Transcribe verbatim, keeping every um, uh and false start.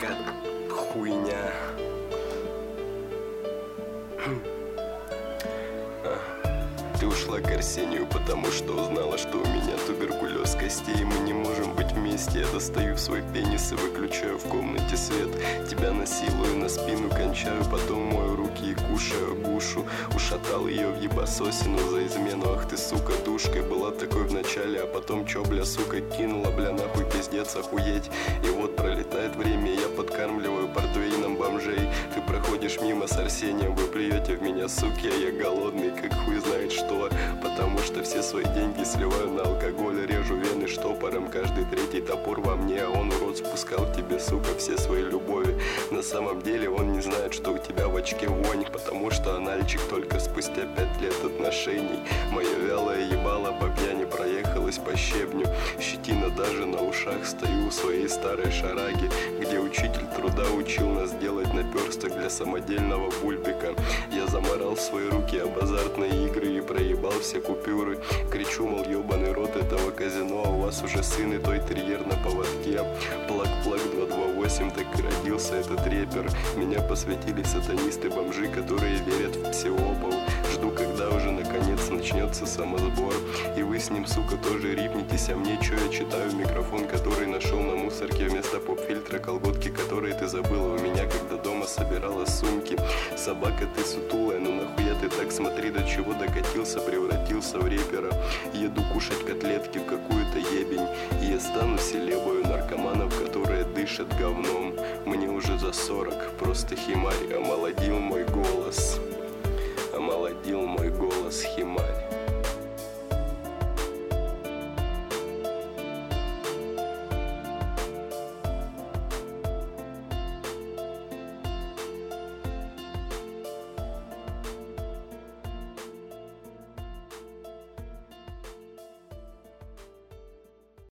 какая хуйня. Ты ушла к Арсению, потому что узнала, что у меня туберкулез костей. Мы не можем быть вместе. Я достаю свой пенис и выключаю в комнате свет. Тебя насилую, на спину кончаю, потом мою руки и кушаю гушу. Ушатал ее в ебасосину за измену. Ах ты, сука, душкой. Была такой в начале, а потом чё, бля, сука, кинула, бля, нахуй, пиздец, охуеть. И вот пролетает время, я подкармливаю портвейном бомжей. Ты проходишь мимо с Арсением, вы плюете в меня, суки, а я голодный, как хуй знает что. Потому что все свои деньги сливаю на алкоголь. Режу вены штопором, каждый третий топор во мне. А он, урод, спускал тебе, сука, все свои любови. На самом деле он не знает, что у тебя в очке вонь, потому что анальчик только спустя пять лет отношений. Мое вялое ебало по пьяни проехалось по щебню. Щетина даже на ушах, стою у своей старой шараги, где учитель труда учил нас делать наперсток для самодельного бульбика. Я заморал свои руки об азартные игры и проебал все купюры. Кричу, мол, ебаный рот этого казино, а у вас уже сын и той терьер на поводке. Плак-плак два два восемь, так и родился этот репер. Меня посвятили сатанисты-бомжи, которые верят в псиопов. Жду, когда уже наконец начнется самосбор, и вы с ним, сука, тоже рипнетесь. А мне чё, я читаю в микрофон, который нашел на мусорке вместо поп-фильтра, колготки, которые ты забыла у меня, когда дома собирала сумки. Собака, ты сутулая, ну нахуя ты так, смотри, до чего докатился, превратился в репера. Еду кушать котлетки в какую-то ебень, и я стану селебою наркоманов, которые дышат говном. Мне уже за сорок, просто химарь омолодил мой голос. Омолодил мой голос химарь.